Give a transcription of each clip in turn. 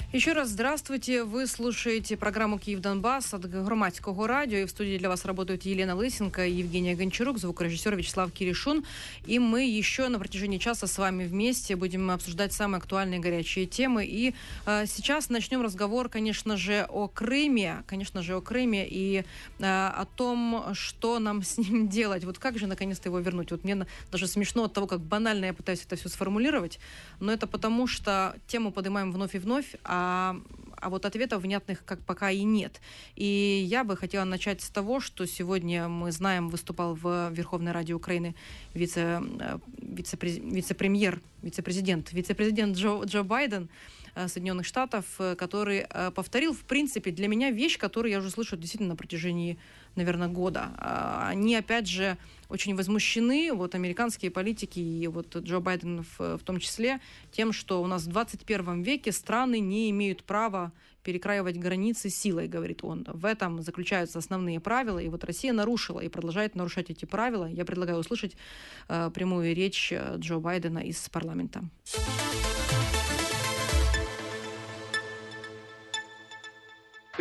Еще раз здравствуйте. Вы слушаете программу «Киев-Донбасс» от Громадского радио. И в студии для вас работают Елена Лысенко и Евгения Гончарук, звукорежиссер Вячеслав Киришун. И мы еще на протяжении часа с вами вместе будем обсуждать самые актуальные горячие темы. И сейчас начнем разговор, конечно же, о Крыме. И о том, что нам с ним делать. Вот как же наконец-то его вернуть? Вот мне даже смешно от того, как банально я пытаюсь это все сформулировать. Но это потому, что тему поднимаем вновь и вновь, а вот ответов внятных как пока и нет. И я бы хотела начать с того, что сегодня, мы знаем, выступал в Верховной Раде Украины вице-президент Джо Байден Соединенных Штатов, который повторил, в принципе, для меня вещь, которую я уже слышу действительно на протяжении, наверное, года. Они, опять же, очень возмущены, вот американские политики и вот Джо Байден в том числе, тем, что у нас в 21 веке страны не имеют права перекраивать границы силой, говорит он. В этом заключаются основные правила, и вот Россия нарушила и продолжает нарушать эти правила. Я предлагаю услышать прямую речь Джо Байдена из парламента. У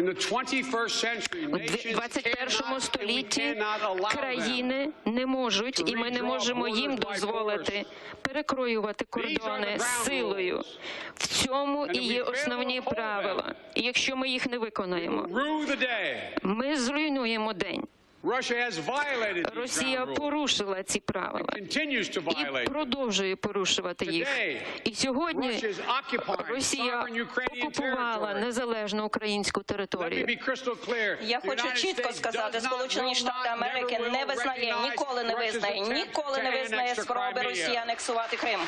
21 столітті країни не можуть, і ми не можемо їм дозволити перекроювати кордони силою. В цьому і є основні правила. І якщо ми їх не виконаємо, ми зруйнуємо день. Росія порушила ці правила і продовжує порушувати їх. І сьогодні Росія окупувала незалежну українську територію. Я хочу чітко сказати, Сполучені Штати Америки не визнає, ніколи не визнає спроби Росії анексувати Крим.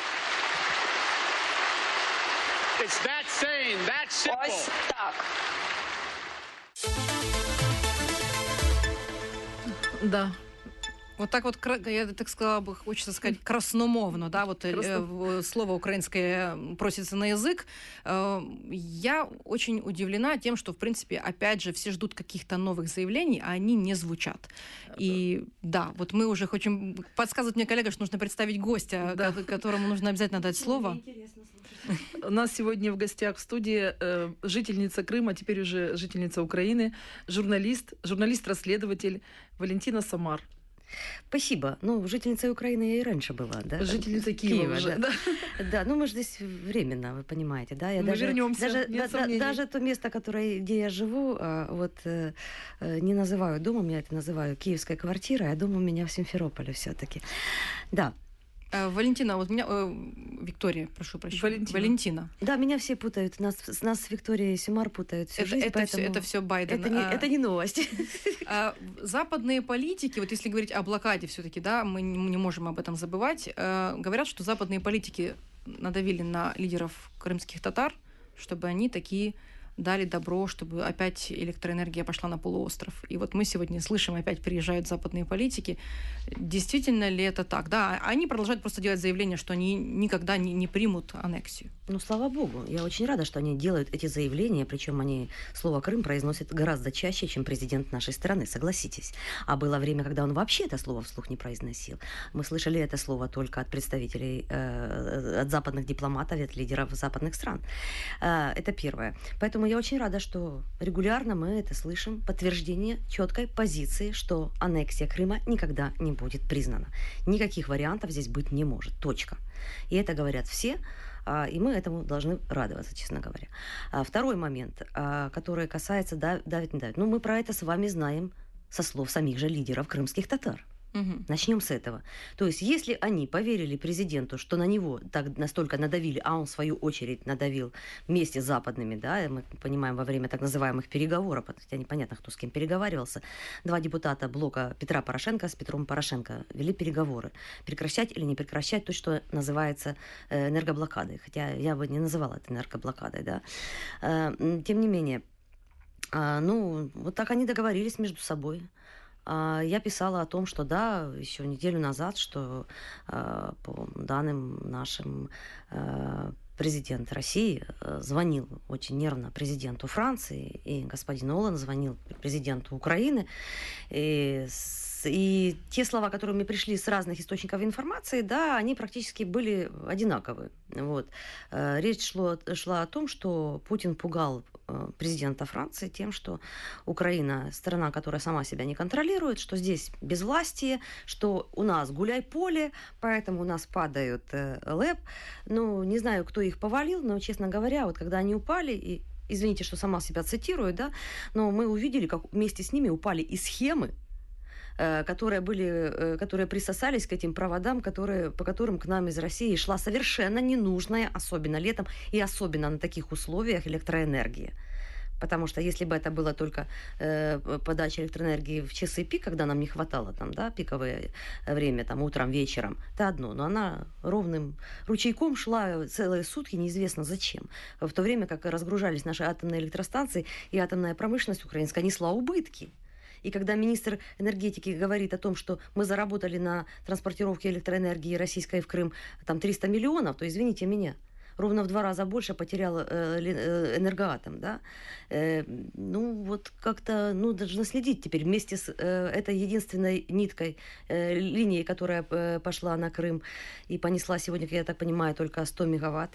Ось так. Да. Вот так вот, я так сказала бы, хочется сказать, красномовно, да, вот слово украинское просится на язык. Я очень удивлена тем, что, в принципе, опять же, все ждут каких-то новых заявлений, а они не звучат. И да, вот мы уже хотим, подсказывает мне коллега, что нужно представить гостя, да, которому нужно обязательно дать слово. У нас сегодня в гостях в студии жительница Крыма, теперь уже жительница Украины, журналист-расследователь Валентина Самар. Спасибо. Ну, жительницей Украины я и раньше была, да? Жительница Киева уже, да. Да, ну мы же здесь временно, вы понимаете, да? Мы вернемся, даже то место, где я живу, вот не называю домом, я это называю киевской квартирой, а дом у меня в Симферополе все-таки. Да. Валентина, вот меня... Виктория, прошу прощения. Валентина. Да, меня все путают. Нас с Викторией Сюмар путают всю жизнь, поэтому... Это все Байден. Это не новость. Западные политики, вот если говорить о блокаде все-таки, да, мы не можем об этом забывать, говорят, что западные политики надавили на лидеров крымских татар, чтобы они такие дали добро, чтобы опять электроэнергия пошла на полуостров. И вот мы сегодня слышим, опять приезжают западные политики. Действительно ли это так? Да, они продолжают просто делать заявление, что они никогда не примут аннексию. Ну, слава богу. Я очень рада, что они делают эти заявления, причем они слово «Крым» произносят гораздо чаще, чем президент нашей страны, согласитесь. А было время, когда он вообще это слово вслух не произносил. Мы слышали это слово только от представителей, от западных дипломатов, от лидеров западных стран. Это первое. Поэтому я очень рада, что регулярно мы это слышим, подтверждение четкой позиции, что аннексия Крыма никогда не будет признана. Никаких вариантов здесь быть не может. Точка. И это говорят все, и мы этому должны радоваться, честно говоря. Второй момент, который касается давит, не давит. Ну, мы про это с вами знаем со слов самих же лидеров крымских татар. Угу. Начнем с этого. То есть, если они поверили президенту, что на него так настолько надавили, а он в свою очередь надавил вместе с западными, да, мы понимаем, во время так называемых переговоров, хотя непонятно, кто с кем переговаривался, два депутата блока Петра Порошенко с Петром Порошенко вели переговоры. Прекращать или не прекращать то, что называется энергоблокадой. Хотя я бы не называла это энергоблокадой, да. Тем не менее, ну, вот так они договорились между собой. Я писала о том, что да, еще неделю назад, что по данным нашим президент России звонил очень нервно президенту Франции, и господин Олланд звонил президенту Украины, и И те слова, которые мне пришли с разных источников информации, да, они практически были одинаковые. Вот. Речь шла о том, что Путин пугал президента Франции тем, что Украина страна, которая сама себя не контролирует, что здесь безвластие, что у нас гуляй-поле, поэтому у нас падают ЛЭП. Ну, не знаю, кто их повалил, но, честно говоря, вот когда они упали, и извините, что сама себя цитирую, да, но мы увидели, как вместе с ними упали и схемы, которые присосались к этим проводам, по которым к нам из России шла совершенно ненужная, особенно летом и особенно на таких условиях, электроэнергия. Потому что если бы это было только подача электроэнергии в часы пик, когда нам не хватало там, да, пиковое время, там, утром, вечером, это одно. Но она ровным ручейком шла целые сутки, неизвестно зачем. В то время как разгружались наши атомные электростанции, и атомная промышленность украинская несла убытки. И когда министр энергетики говорит о том, что мы заработали на транспортировке электроэнергии российской в Крым там 300 миллионов, то извините меня, ровно в 2 раза больше потерял Энергоатом, да. Ну, вот как-то, ну, должны следить теперь вместе с этой единственной ниткой, линией, которая пошла на Крым и понесла сегодня, я так понимаю, только 100 мегаватт.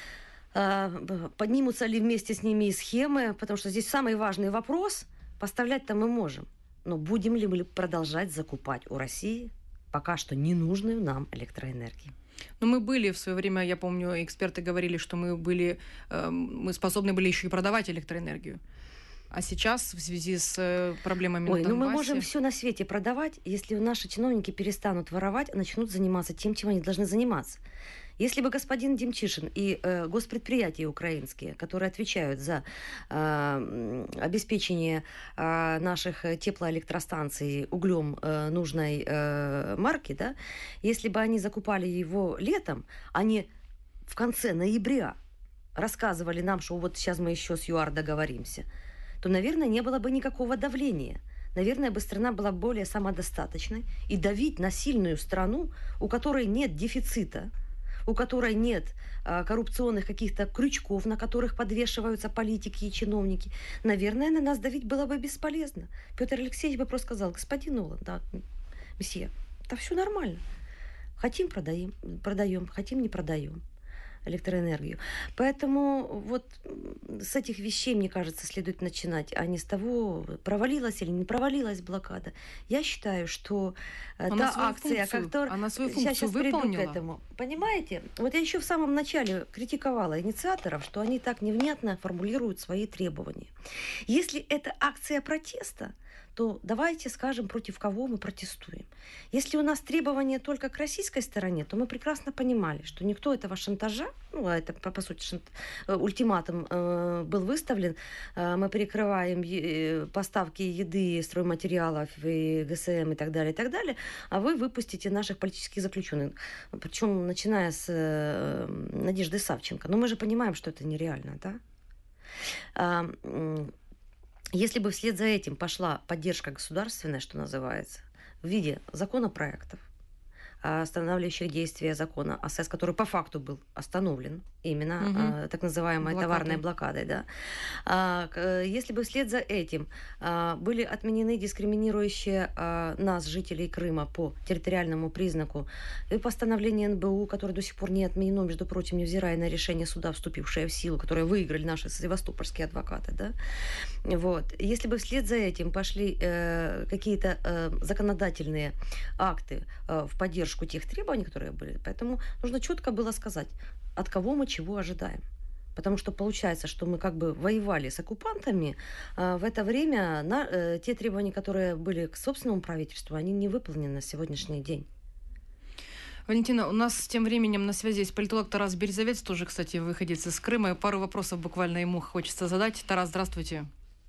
Поднимутся ли вместе с ними и схемы, потому что здесь самый важный вопрос, поставлять-то мы можем, но будем ли мы продолжать закупать у России пока что ненужную нам электроэнергию? Но мы были в свое время, я помню, эксперты говорили, что мы способны были еще и продавать электроэнергию. А сейчас в связи с проблемами на Донбассе... мы можем все на свете продавать, если наши чиновники перестанут воровать, начнут заниматься тем, чем они должны заниматься. Если бы господин Демчишин и госпредприятия украинские, которые отвечают за обеспечение наших теплоэлектростанций углем нужной марки, да, если бы они закупали его летом, а не в конце ноября рассказывали нам, что вот сейчас мы еще с ЮАР договоримся, то, наверное, не было бы никакого давления. Наверное, бы страна была более самодостаточной. И давить на сильную страну, у которой нет дефицита, у которой нет коррупционных каких-то крючков, на которых подвешиваются политики и чиновники, наверное, на нас давить было бы бесполезно. Петр Алексеевич бы просто сказал: господин Нолан, да, месье, да все нормально. Хотим — продаем, хотим — не продаем электроэнергию. Поэтому вот с этих вещей, мне кажется, следует начинать, а не с того, провалилась или не провалилась блокада. Я считаю, что та акция, которая... Она свою функцию выполнила. Приду к этому. Понимаете? Вот я еще в самом начале критиковала инициаторов, что они так невнятно формулируют свои требования. Если это акция протеста, то давайте скажем, против кого мы протестуем. Если у нас требования только к российской стороне, то мы прекрасно понимали, что никто этого шантажа, ну, это, по сути, ультиматум был выставлен, мы перекрываем поставки еды, стройматериалов, и ГСМ и так далее, а вы выпустите наших политических заключенных. Причем начиная с Надежды Савченко. Но мы же понимаем, что это нереально, да? Если бы вслед за этим пошла поддержка государственная, что называется, в виде законопроектов, останавливающих действия закона АСЭС, который по факту был остановлен именно так называемой товарной блокадой. Да. Если бы вслед за этим были отменены дискриминирующие нас, жителей Крыма, по территориальному признаку, и постановление НБУ, которое до сих пор не отменено, между прочим, невзирая на решение суда, вступившее в силу, которое выиграли наши севастопольские адвокаты. Да. Вот. Если бы вслед за этим пошли какие-то законодательные акты в поддержку тех требований, которые были. Поэтому нужно четко было сказать, от кого мы чего ожидаем. Потому что получается, что мы как бы воевали с оккупантами, а в это время те требования, которые были к собственному правительству, они не выполнены на сегодняшний день. Валентина, у нас тем временем на связи есть политолог Тарас Березовец, тоже, кстати, выходец из Крыма. Пару вопросов буквально ему хочется задать. Тарас, здравствуйте.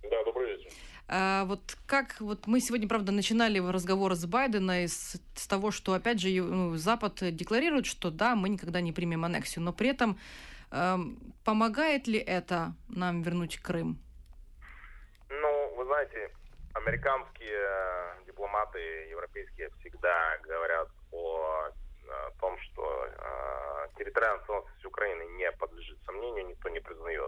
Вот как вот мы сегодня, правда, начинали разговор с Байдена с того, что, опять же, Запад декларирует, что да, мы никогда не примем аннексию, но при этом помогает ли это нам вернуть Крым? Ну, вы знаете, американские дипломаты, европейские, всегда говорят о том, что территориальная целостность Украины не подлежит сомнению, никто не признает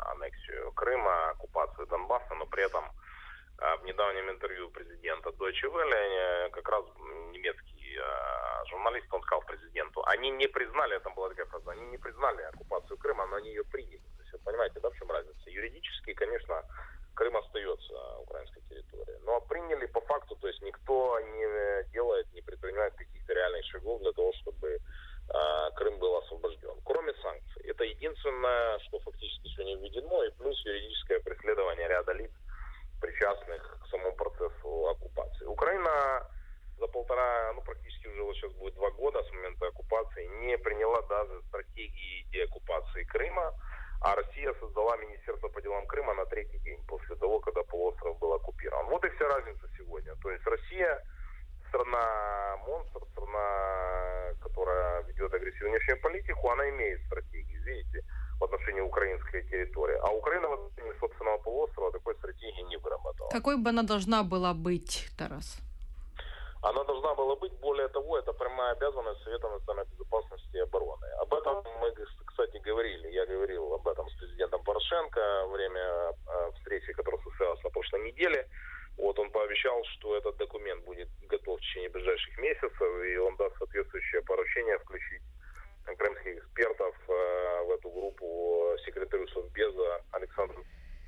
аннексию Крыма, оккупацию Донбасса, но при этом в недавнем интервью президента Deutsche Велле, как раз немецкий журналист, он сказал президенту, они не признали, это была такая фраза, они не признали оккупацию Крыма, но они ее приняли. То есть, вы понимаете, да, в чем разница? Юридически, конечно, Крым остается украинской территорией, но приняли по факту, то есть никто не делает, не предпринимает каких-то реальных шагов для того, чтобы Крым был освобожден, кроме санкций. Это единственное, что фактически сегодня введено, и плюс юридическое преследование ряда лиц, причастных к самому процессу оккупации. Украина за практически уже вот сейчас будет 2 года с момента оккупации, не приняла даже стратегии деоккупации Крыма, а Россия создала Министерство по делам Крыма на 3-й день после того, когда полуостров был оккупирован. Вот и вся разница сегодня. То есть Россия страна-монстр, страна, которая ведет агрессивную внешнюю политику, она имеет стратегии, видите, в отношении украинской территории. А Украина в отношении собственного полуострова такой стратегии не выработала. Какой бы она должна была быть, Тарас? Она должна была быть, более того, это прямая обязанность Совета национальной безопасности и обороны. Об этом мы, кстати, говорили. Я говорил об этом с президентом Порошенко во время встречи, которая состоялась на прошлой неделе. Вот он пообещал, что этот документ будет готов в течение ближайших месяцев, и он даст соответствующее поручение включить крымских экспертов в эту группу секретарю Совбеза Александру.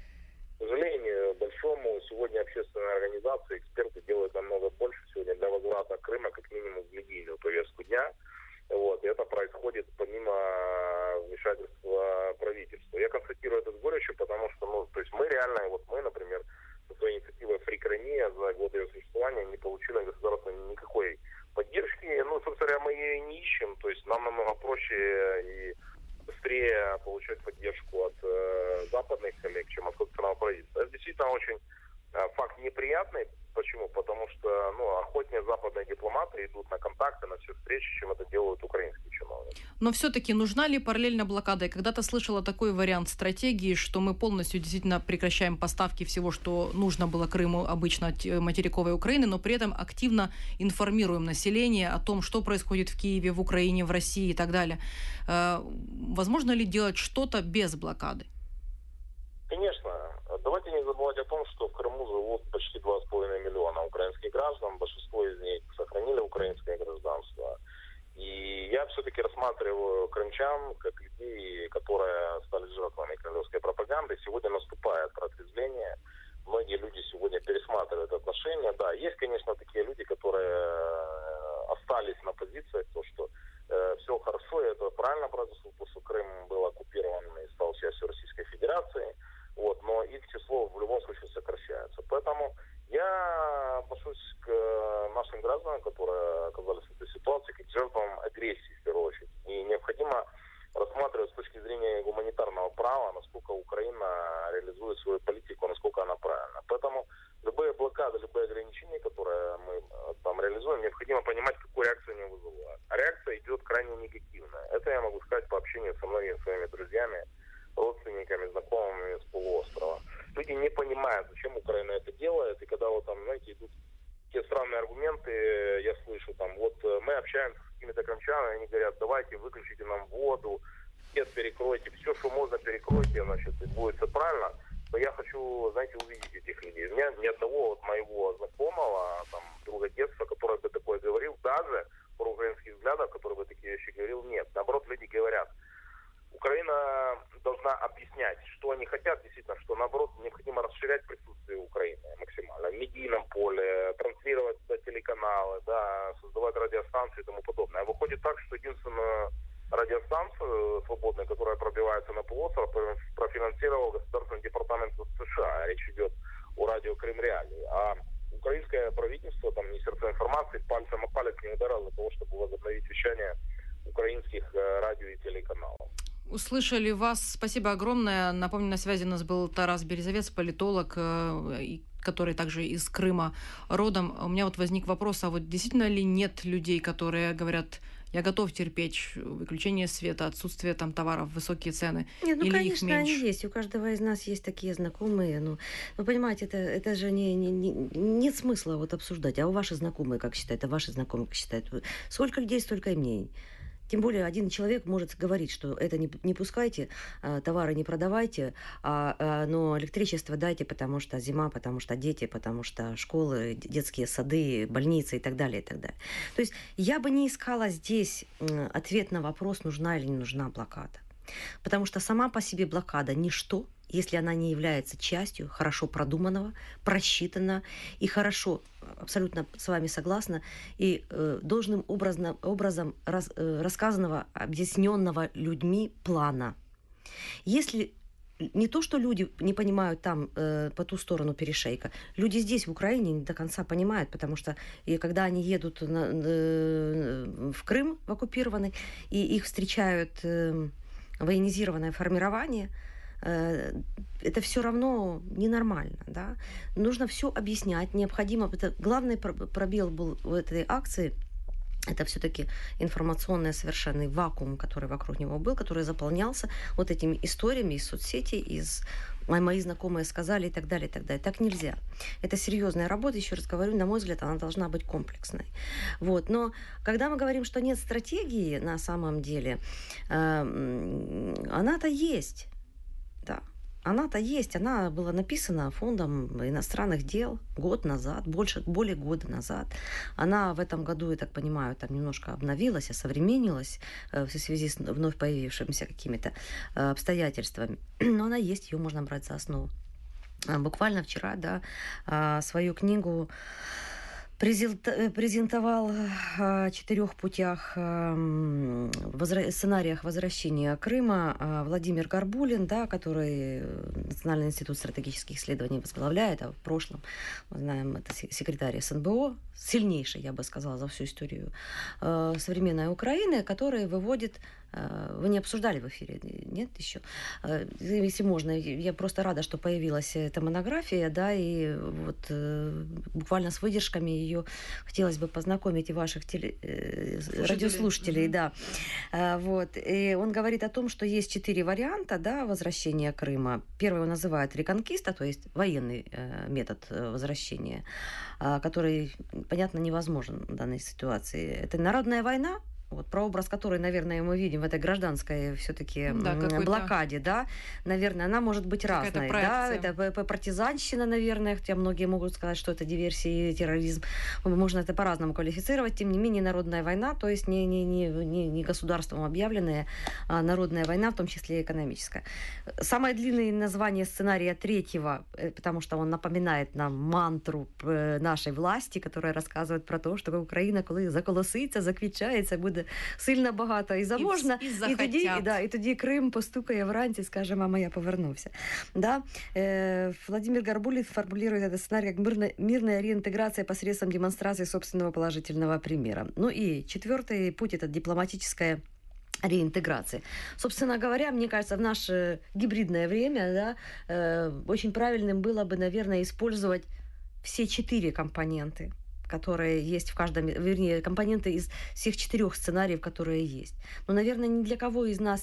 К сожалению, большому, сегодня общественные организации, эксперты делают намного больше сегодня для возврата Крыма, как минимум, в медийную повестку дня. Вот, и это происходит помимо вмешательства правительства. Я констатирую это с горечью, потому что, то есть мы реально, вот мы, например, со своей инициативой Фрикрания за годы ее существования не получили от государства никакой поддержки. Собственно говоря, мы ее и не ищем. То есть нам намного проще и быстрее получать поддержку от западных коллег, чем от собственного правительства. Это действительно очень факт неприятный. Почему? Потому что охотнее западные дипломаты идут на контакты, на все встречи, чем это делают украинские чиновники. Но все-таки нужна ли параллельная блокада? Я когда-то слышала такой вариант стратегии, что мы полностью действительно прекращаем поставки всего, что нужно было Крыму, обычно от материковой Украины, но при этом активно информируем население о том, что происходит в Киеве, в Украине, в России и так далее. Возможно ли делать что-то без блокады? Конечно. Давайте не забывать о том, что в Крыму живут почти 2,5 миллиона украинских граждан. Большинство из них сохранили украинское гражданство. И я все-таки рассматриваю крымчан как людей, которые стали жертвами кремлевской пропаганды. Сегодня наступает протрезвление. Многие люди сегодня пересматривают отношения. Да, есть, конечно, такие люди, которые остались на позициях, то, что все хорошо, и это правильно произошло, потому что Крым был оккупирован и стал частью Российской Федерации. Вот, но их число в любом случае сокращается. Поэтому я отношусь к нашим гражданам, которые оказались в этой ситуации, как к жертвам агрессии, в первую очередь. И необходимо рассматривать с точки зрения гуманитарного права, насколько Украина реализует свою политику, насколько она правильна. Поэтому любые блокады, любые ограничения, которые мы там реализуем, необходимо понимать, какую реакцию они вызывают. А реакция идет крайне негативная. Это я могу сказать по общению со многими своими друзьями, родственниками, знакомыми с полуострова. Люди не понимают, зачем Украина это делает, и когда вот там, знаете, идут те странные аргументы, я слышу там, вот мы общаемся с какими-то крымчанами, они говорят, давайте выключите нам воду, свет перекройте, все, что можно, перекройте, значит, и будет все правильно. Но я хочу, знаете, увидеть этих людей. У меня ни одного вот моего знакомого, там, друга детства, который бы такое говорил, даже про украинских взглядов, который бы такие вещи говорил, нет. Наоборот, люди говорят, Украина должна объяснять, что они хотят, действительно, что, наоборот, необходимо расширять присутствие Украины максимально в медийном поле, транслировать телеканалы, да, создавать радиостанции и тому подобное. А выходит так, что единственную радиостанцию свободную, которая пробивается на полуостров, профинансировал Государственный департамент США. Речь идет о радио Крым Реалии. А украинское правительство, там, Министерство информации пальцем о палец не ударило для того, чтобы возобновить вещание украинских радио и телеканалов. Услышали вас. Спасибо огромное. Напомню, на связи у нас был Тарас Березовец, политолог, который также из Крыма родом. У меня вот возник вопрос, а вот действительно ли нет людей, которые говорят, я готов терпеть выключение света, отсутствие там товаров, высокие цены? Нет, или конечно, их меньше? они есть. У каждого из нас есть такие знакомые. Ну понимаете, это же нет смысла вот обсуждать. А у ваши знакомые как считают? А ваши знакомые как считают? Сколько людей, столько и мнений. Тем более один человек может говорить, что это не пускайте, товары не продавайте, но электричество дайте, потому что зима, потому что дети, потому что школы, детские сады, больницы и так далее, и так далее. То есть я бы не искала здесь ответ на вопрос, нужна или не нужна блокада. Потому что сама по себе блокада – ничто, если она не является частью хорошо продуманного, просчитанного и хорошо, абсолютно с вами согласна, и должным образом рассказанного, объясненного людьми плана. Если не то, что люди не понимают там, по ту сторону перешейка, люди здесь, в Украине, не до конца понимают, потому что и когда они едут в Крым, в оккупированный, и их встречают военизированное формирование, это все равно ненормально. Да? Нужно все объяснять, необходимо. Это главный пробел был в этой акции. Это все-таки информационный совершенный вакуум, который вокруг него был, который заполнялся вот этими историями из соцсетей, из мои знакомые сказали и так далее, и так далее. Так нельзя. Это серьезная работа, еще раз говорю, на мой взгляд, она должна быть комплексной. Вот. Но когда мы говорим, что нет стратегии на самом деле, она-то есть. Да. Она-то есть, она была написана фондом иностранных дел год назад, более года назад. Она в этом году, я так понимаю, там немножко обновилась, осовременилась в связи с вновь появившимися какими-то обстоятельствами. Но она есть, ее можно брать за основу. Буквально вчера, да, свою книгу презентовал о 4 путях, сценариях возвращения Крыма Владимир Горбулин, да, который Национальный институт стратегических исследований возглавляет, а в прошлом, мы знаем, это секретарь СНБО, сильнейший, я бы сказала, за всю историю современной Украины, который выводит... Вы не обсуждали в эфире, нет, еще? Если можно, я просто рада, что появилась эта монография, да, и вот буквально с выдержками ее хотелось бы познакомить и ваших радиослушателей, да. Вот. И он говорит о том, что есть 4 варианта, да, возвращения Крыма. Первый он называет реконкиста, то есть военный метод возвращения, который, понятно, невозможен в данной ситуации. Это народная война, вот, прообраз которой, наверное, мы видим в этой гражданской все-таки блокаде, да, наверное, она может быть разной. Да? Это партизанщина, наверное, хотя многие могут сказать, что это диверсия и терроризм. Можно это по-разному квалифицировать. Тем не менее, народная война, то есть не государством объявленная, а народная война, в том числе и экономическая. Самое длинное название сценария 3-го, потому что он напоминает нам мантру нашей власти, которая рассказывает про то, что Украина, коли заколоситься, заквічається, буде сильно багато і заможна, і тоді Крим постукає вранці, скаже, мама, я повернувся. Да? Владимир Горбулин формулирует этот сценарий как мирная реинтеграция посредством демонстрации собственного положительного примера. Ну и 4-й путь – это дипломатическая реинтеграции. Собственно говоря, мне кажется, в наше гибридное время, да, очень правильным было бы, наверное, использовать все 4 компоненты, которые есть в каждом, вернее, компоненты из всех 4 сценариев, которые есть. Но, наверное, ни для кого из нас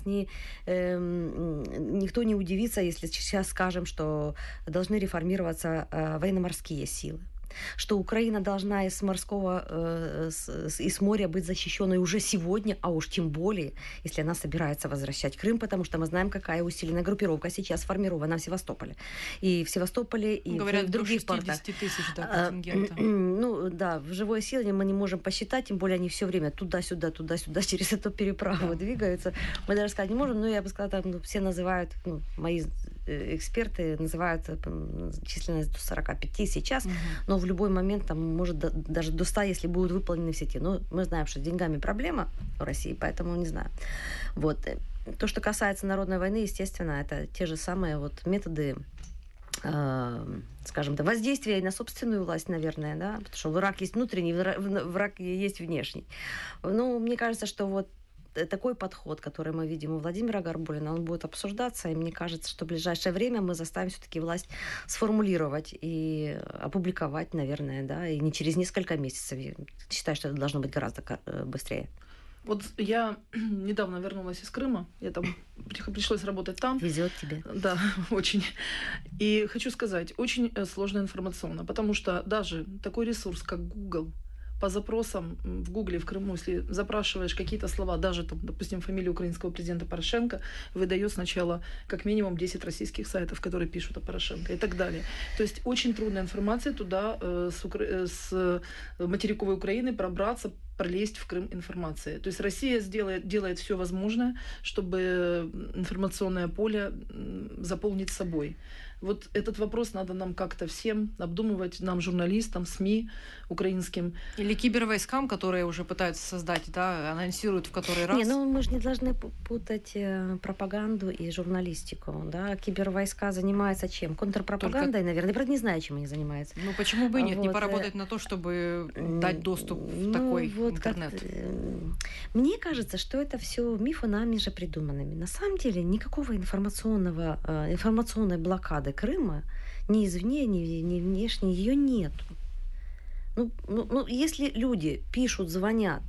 никто не удивится, если сейчас скажем, что должны реформироваться военно-морские силы, что Украина должна из морского, из моря быть защищенной уже сегодня, а уж тем более, если она собирается возвращать Крым, потому что мы знаем, какая усиленная группировка сейчас сформирована в Севастополе. И в Севастополе, и говорят, в других портах. 60 тысяч, да, контингента. Ну, да, в живой силе мы не можем посчитать, тем более они все время туда-сюда, через эту переправу двигаются. Мы даже сказать не можем, но я бы сказала, там, все называют, мои эксперты называют численность до 45 сейчас, но в любой момент там может даже до 100, если будут выполнены все те. Но мы знаем, что с деньгами проблема в России, поэтому не знаю. Вот. То, что касается народной войны, естественно, это те же самые вот методы, скажем так, воздействия на собственную власть, наверное, да, потому что враг есть внутренний, враг есть внешний. Ну, мне кажется, что вот такой подход, который мы видим у Владимира Горбулина, он будет обсуждаться, и мне кажется, что в ближайшее время мы заставим все-таки власть сформулировать и опубликовать, наверное, да, и не через несколько месяцев. Я считаю, что это должно быть гораздо быстрее. Вот я недавно вернулась из Крыма, я там пришлось работать там. Везет тебе. Да, очень. И хочу сказать, очень сложно информационно, потому что даже такой ресурс, как Google, по запросам в Гугле, в Крыму, если запрашиваешь какие-то слова, даже, там, допустим, фамилию украинского президента Порошенко, выдает сначала как минимум 10 российских сайтов, которые пишут о Порошенко и так далее. То есть очень трудная информация туда с материковой Украины пробраться, пролезть в Крым информации. То есть Россия делает все возможное, чтобы информационное поле заполнить собой. Вот этот вопрос надо нам как-то всем обдумывать, нам, журналистам, СМИ украинским. Или кибервойскам, которые уже пытаются создать, да, анонсируют в который раз. Не, ну мы же не должны путать пропаганду и журналистику. Да? Кибервойска занимаются чем? Контрпропагандой, наверное. Я, правда, не знаю, чем они занимаются. Ну почему бы и нет? Вот. Не поработать на то, чтобы дать доступ в такой интернет? Мне кажется, что это все мифы нами же придуманными. На самом деле никакого информационной блокады Крыма ни извне, ни внешне ее нету. Ну, если люди пишут, звонят,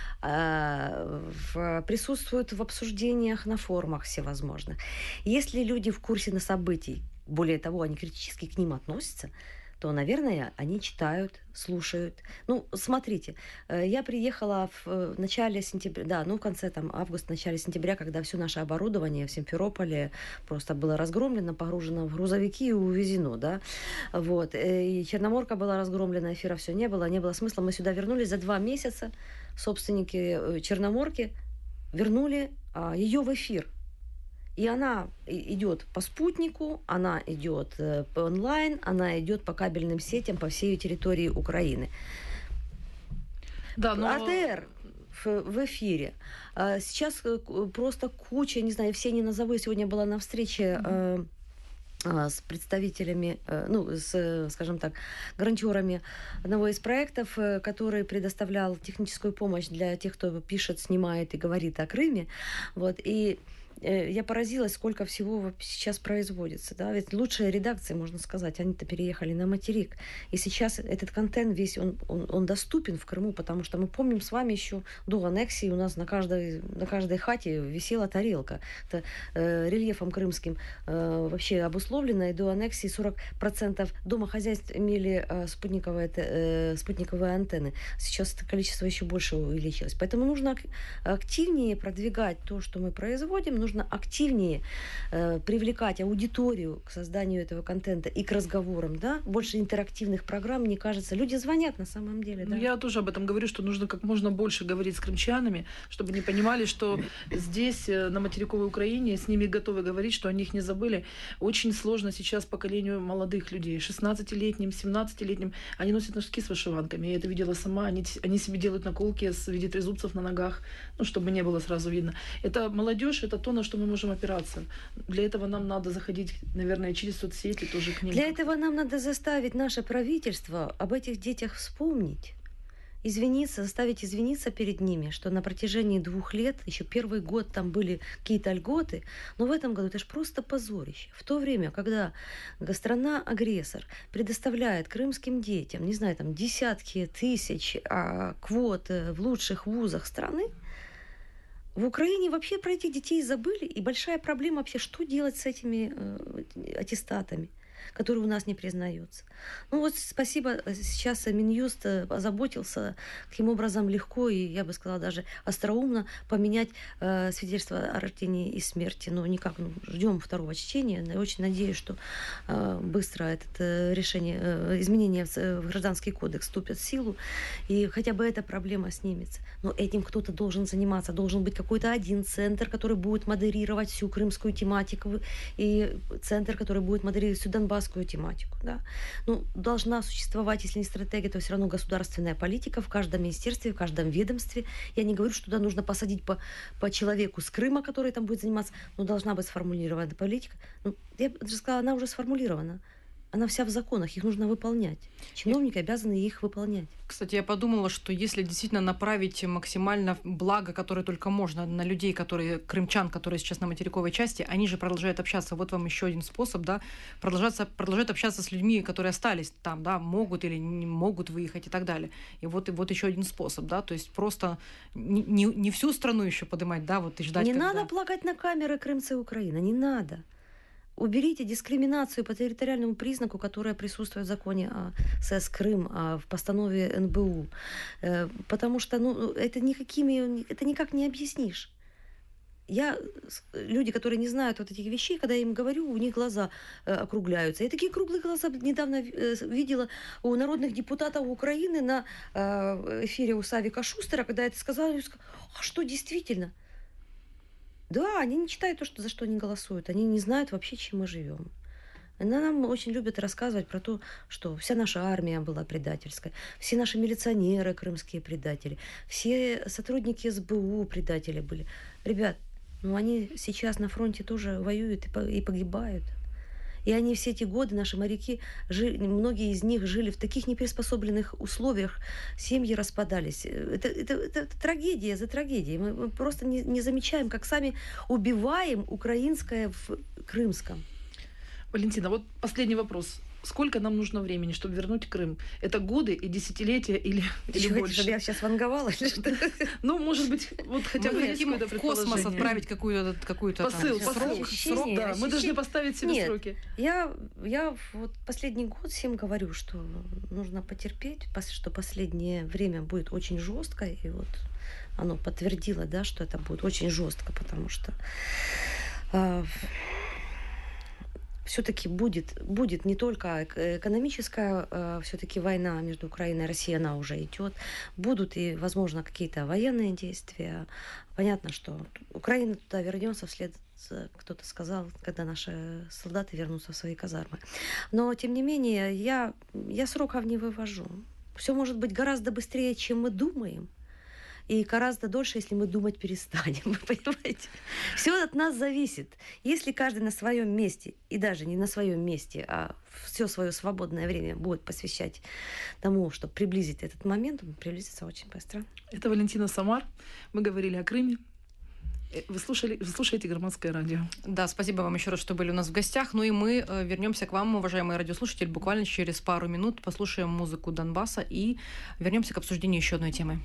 присутствуют в обсуждениях на форумах всевозможных, если люди в курсе на событий, более того, они критически к ним относятся, то, наверное, они читают, слушают. Ну, смотрите, я приехала в начале сентября, в конце августа, начале сентября, когда все наше оборудование в Симферополе просто было разгромлено, погружено в грузовики и увезено, да. Вот. И Черноморка была разгромлена, эфира все не было смысла. Мы сюда вернулись за 2 месяца. Собственники Черноморки вернули ее в эфир. И она идет по спутнику, она идет по онлайн, она идет по кабельным сетям по всей территории Украины. Да, но... АТР в эфире. Сейчас просто куча, не знаю, все не назову. Я сегодня была на встрече с представителями, скажем так, грантёрами одного из проектов, который предоставлял техническую помощь для тех, кто пишет, снимает и говорит о Крыме. Вот, и я поразилась, сколько всего сейчас производится. Да? Ведь лучшие редакции, можно сказать, они-то переехали на материк. И сейчас этот контент весь, он доступен в Крыму, потому что мы помним с вами еще до аннексии у нас на каждой хате висела тарелка. Это рельефом крымским вообще обусловлено. И до аннексии 40% домохозяйств имели спутниковые антенны. Сейчас это количество еще больше увеличилось. Поэтому нужно активнее продвигать то, что мы производим, нужно активнее привлекать аудиторию к созданию этого контента и к разговорам, да, больше интерактивных программ, мне кажется. Люди звонят на самом деле, да. Я тоже об этом говорю, что нужно как можно больше говорить с крымчанами, чтобы они понимали, что здесь, на материковой Украине, с ними готовы говорить, что о них не забыли. Очень сложно сейчас поколению молодых людей, 16-летним, 17-летним, они носят носки с вышиванками, я это видела сама, они себе делают наколки в виде трезубцев на ногах, чтобы не было сразу видно. Это молодежь, это то, на что мы можем опираться. Для этого нам надо заходить, наверное, через соцсети тоже к ним. Для этого нам надо заставить наше правительство об этих детях вспомнить. Заставить извиниться перед ними, что на протяжении 2 лет, еще первый год там были какие-то льготы, но в этом году это же просто позорище. В то время, когда страна-агрессор предоставляет крымским детям, не знаю, там десятки тысяч квот в лучших вузах страны, в Украине вообще про этих детей забыли, и большая проблема вообще, что делать с этими аттестатами, которые у нас не признаются. Ну вот спасибо, сейчас Минюст озаботился, каким образом легко и, я бы сказала, даже остроумно поменять свидетельство о рождении и смерти. Но никак, ждем 2-го чтения. Я очень надеюсь, что быстро это решение, изменения в Гражданский кодекс вступят в силу, и хотя бы эта проблема снимется. Но этим кто-то должен заниматься. Должен быть какой-то один центр, который будет модерировать всю крымскую тематику, и центр, который будет модерировать всю донбасскую тематику. Да? Ну, должна существовать, если не стратегия, то все равно государственная политика в каждом министерстве, в каждом ведомстве. Я не говорю, что туда нужно посадить по человеку с Крыма, который там будет заниматься, но должна быть сформулирована политика. Ну, я бы сказала, она уже сформулирована. Она вся в законах, их нужно выполнять. Чиновники обязаны их выполнять. Кстати, я подумала, что если действительно направить максимально благо, которое только можно, на людей, крымчан, которые сейчас на материковой части, они же продолжают общаться. Вот вам еще один способ, да, продолжают общаться с людьми, которые остались там, да, могут или не могут выехать и так далее. И вот еще один способ, да, то есть просто не всю страну еще поднимать, да, вот и ждать. Не надо плакать на камеры крымцы Украины, не надо. уберите дискриминацию по территориальному признаку, которая присутствует в законе о СС Крым, в постанове НБУ. Потому что это никак не объяснишь. Люди, которые не знают вот этих вещей, когда я им говорю, у них глаза округляются. Я такие круглые глаза недавно видела у народных депутатов Украины на эфире у Савика Шустера, когда я это сказала, я сказала, а что действительно? Да, они не читают то, за что они голосуют. Они не знают вообще, чем мы живем. Нам очень любят рассказывать про то, что вся наша армия была предательской, все наши милиционеры крымские предатели, все сотрудники СБУ предатели были. Ребят, они сейчас на фронте тоже воюют и погибают. И они все эти годы, наши моряки, многие из них жили в таких неприспособленных условиях, семьи распадались. Это трагедия за трагедией. Мы просто не замечаем, как сами убиваем украинское в крымском. Валентина, вот последний вопрос. Сколько нам нужно времени, чтобы вернуть Крым? Это годы и десятилетия или больше? Чтобы я сейчас ванговала или что? Ну, может быть, вот хотя бы хотим в космос отправить какую-то посыл, срок. Да, мы должны поставить себе сроки. Я вот последний год всем говорю, что нужно потерпеть, что последнее время будет очень жестко, и вот оно подтвердило, да, что это будет очень жестко, потому что все-таки будет не только экономическая все-таки война между Украиной и Россией, она уже идет. Будут и, возможно, какие-то военные действия. Понятно, что Украина туда вернется вслед, кто-то сказал, когда наши солдаты вернутся в свои казармы. Но, тем не менее, я сроков не вывожу. Все может быть гораздо быстрее, чем мы думаем. И гораздо дольше, если мы думать перестанем. Вы понимаете? Все от нас зависит. Если каждый на своем месте, и даже не на своем месте, а все свое свободное время будет посвящать тому, чтобы приблизить этот момент, он приблизится очень быстро. Это Валентина Самар. Мы говорили о Крыме. Вы слушаете Громадское радио. Да, спасибо вам еще раз, что были у нас в гостях. Ну и мы вернемся к вам, уважаемые радиослушатели, буквально через пару минут. Послушаем музыку Донбасса и вернемся к обсуждению еще одной темы.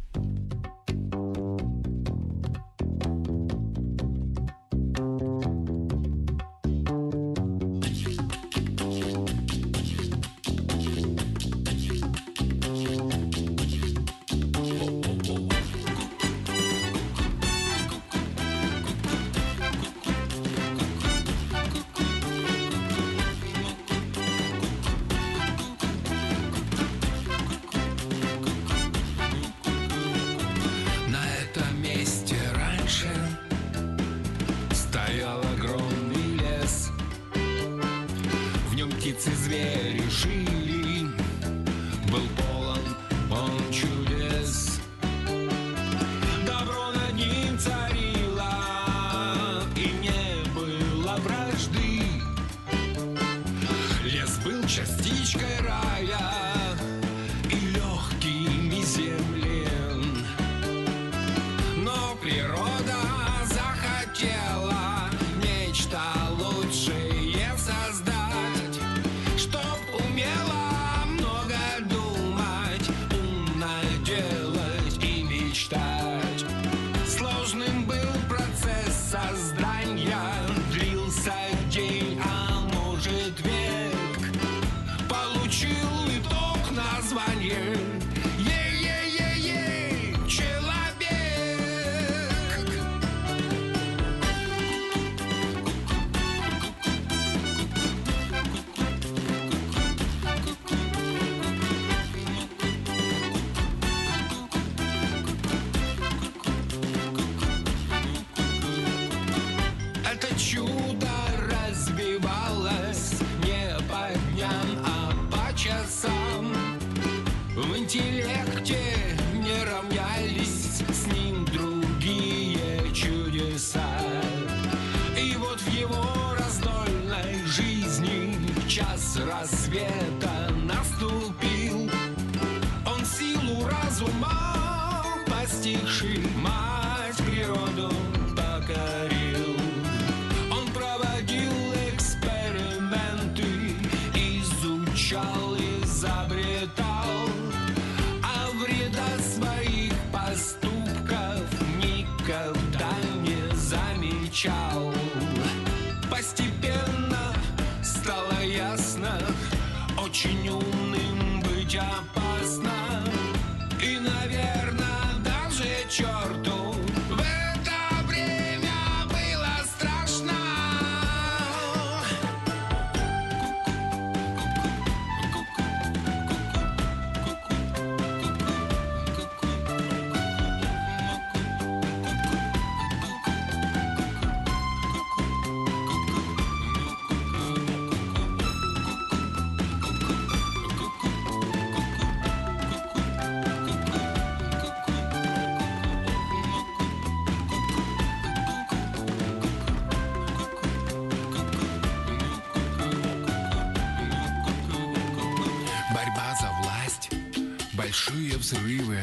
Рассвета наступил, он силу разума, постигший мать природу, покорил. Он проводил эксперименты, изучал, изобретал, а вреда своих поступков никогда не замечал. Постепенно черту. В это время было страшно. Борьба за власть, большие взрывы,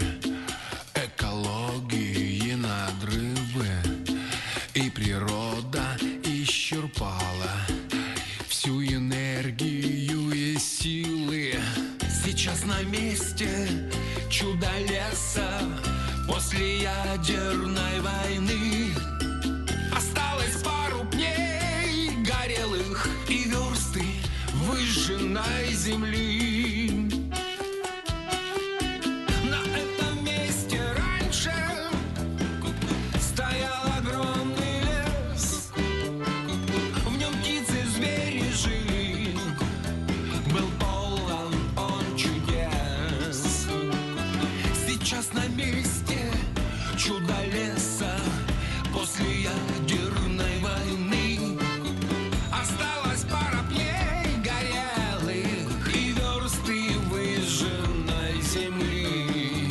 экологии надрывы. И природа исчерпала всю энергию и силы. Сейчас на месте чудо леса после ядерной войны. Осталось пару пней горелых и версты выжженной земли. На этом месте раньше стоял огромный лес. В нем птицы, звери жили. Был полон он чудес. Сейчас на месте чудо леса после ядерной войны. Осталась пара пней горелых и версты выжженной земли.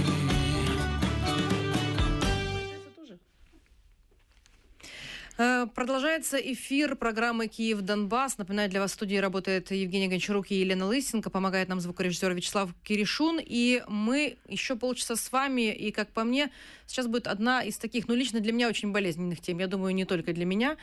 Продолжается эфир программы «Киев-Донбасс». Напоминаю, для вас в студии работает Евгения Гончарук и Елена Лысенко. Помогает нам звукорежиссер Вячеслав Киришун. И мы еще полчаса с вами. И, как по мне, сейчас будет одна из таких, лично для меня очень болезненных тем. Я думаю, не только для меня.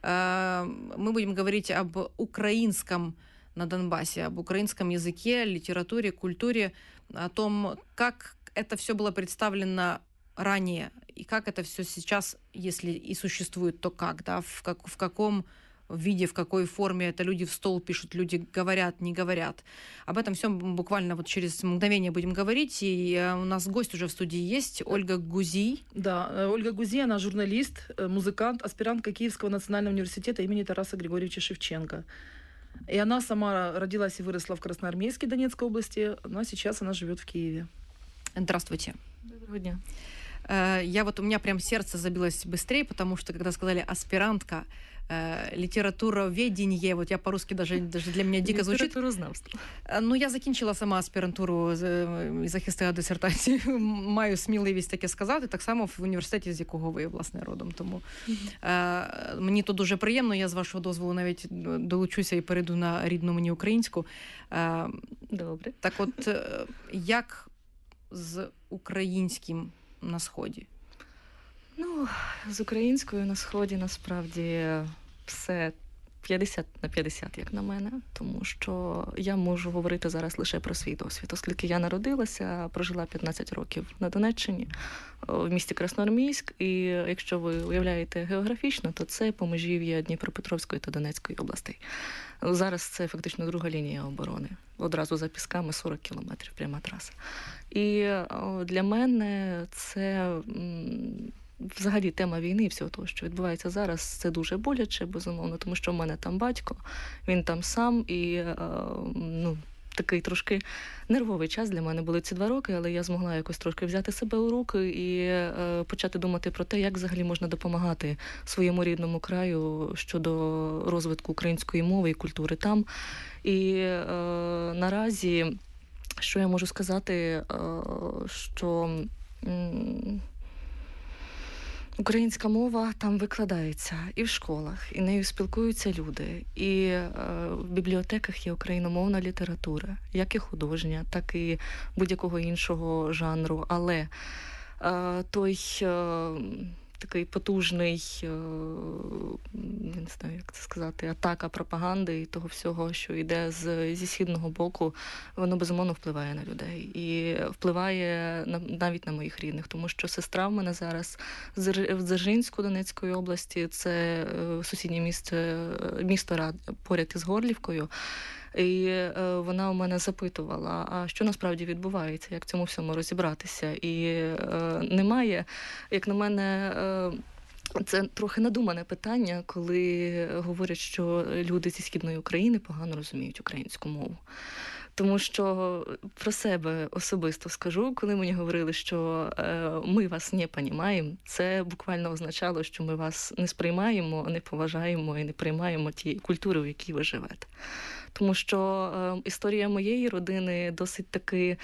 Мы будем говорить об украинском на Донбассе, об украинском языке, литературе, культуре, о том, как это все было представлено ранее, и как это все сейчас, если и существует, то как, да, в каком виде, в какой форме это люди в стол пишут, люди говорят, не говорят. Об этом всем буквально вот через мгновение будем говорить, и у нас гость уже в студии есть, Ольга Гузий. Да, Ольга Гузий, она журналист, музыкант, аспирантка Киевского национального университета имени Тараса Григорьевича Шевченко. И она сама родилась и выросла в Красноармейске Донецкой области, но сейчас она живет в Киеве. Здравствуйте. Доброго дня. У меня прям сердце забилось быстрее, потому что когда сказали аспирантка, літературоведіння, вот я по-русски даже для меня дико звучит. Літературознавство. Ну, я закінчила сама аспірантуру і захистила дисертацію. Маю сміливість таке сказати, так само в університеті, з якого ви, власне, родом. Тому мені тут дуже приємно, я з вашого дозволу навіть долучуся і перейду на рідну мені українську. Добре. Так от, як з українським на Сході? Ну, з українською на Сході насправді все 50/50, як на мене, тому що я можу говорити зараз лише про свій досвід, оскільки я народилася, прожила 15 років на Донеччині, в місті Красноармійськ, і якщо ви уявляєте географічно, то це по межів'я Дніпропетровської та Донецької областей. Зараз це фактично друга лінія оборони. Одразу за Пісками 40 кілометрів, пряма траса. І для мене це взагалі тема війни і всього того, що відбувається зараз, це дуже боляче, безумовно, тому що в мене там батько, він там сам, і такий трошки нервовий час для мене були ці 2 роки, але я змогла якось трошки взяти себе у руки і почати думати про те, як взагалі можна допомагати своєму рідному краю щодо розвитку української мови і культури там. І наразі, що я можу сказати, що українська мова там викладається і в школах, і нею спілкуються люди, і в бібліотеках є україномовна література, як і художня, так і будь-якого іншого жанру. Але той такий потужний, не знаю, як це сказати, атака пропаганди і того всього, що йде зі східного боку, воно безумовно впливає на людей. І впливає навіть на моїх рідних, тому що сестра в мене зараз в Дзержинську Донецької області, це сусіднє місто поряд із Горлівкою. І вона у мене запитувала, а що насправді відбувається, як в цьому всьому розібратися. І немає, як на мене, це трохи надумане питання, коли говорять, що люди зі Східної України погано розуміють українську мову. Тому що про себе особисто скажу, коли мені говорили, що ми вас не понімаємо, це буквально означало, що ми вас не сприймаємо, не поважаємо і не приймаємо тієї культури, в якій ви живете. Тому що історія моєї родини досить таки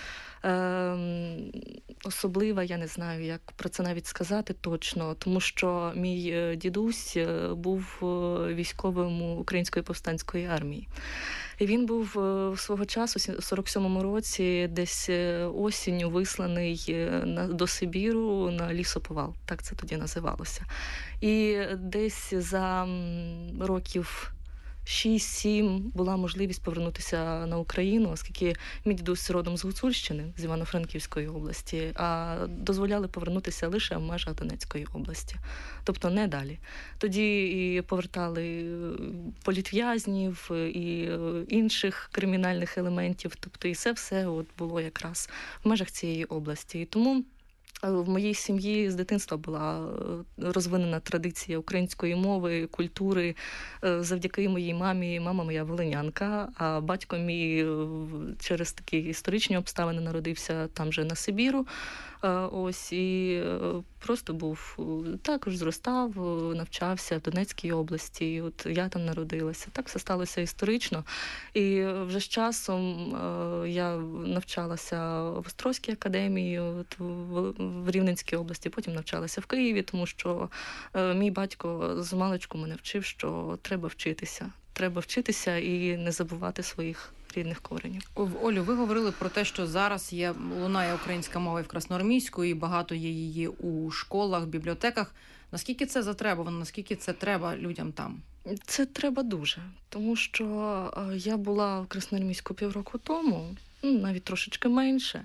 особлива, я не знаю, як про це навіть сказати точно, тому що мій дідусь був військовим української повстанської армії. І він був свого часу, у 47-му році, десь осінню висланий до Сибіру на лісоповал, так це тоді називалося. І десь за років 6-7 була можливість повернутися на Україну, оскільки мій дідусь родом з Гуцульщини, з Івано-Франківської області, а дозволяли повернутися лише в межах Донецької області, тобто не далі. Тоді і повертали політв'язнів, і інших кримінальних елементів, тобто і це все от було якраз в межах цієї області. І тому в моїй сім'ї з дитинства була розвинена традиція української мови, культури завдяки моїй мамі. Мама моя волинянка, а батько мій через такі історичні обставини народився там же на Сибіру. Ось, і просто був, також зростав, навчався в Донецькій області, і от я там народилася. Так все сталося історично. І вже з часом я навчалася в Острозькій академії, от, в Рівненській області, потім навчалася в Києві, тому що мій батько з маличку мене вчив, що треба вчитися. Треба вчитися і не забувати своїх рідних коренів. Олю, ви говорили про те, що зараз лунає українська мова і в Красноармійську, і багато є її у школах, бібліотеках. Наскільки це затребувано, наскільки це треба людям там? Це треба дуже, тому що я була в Красноармійську півроку тому, навіть трошечки менше.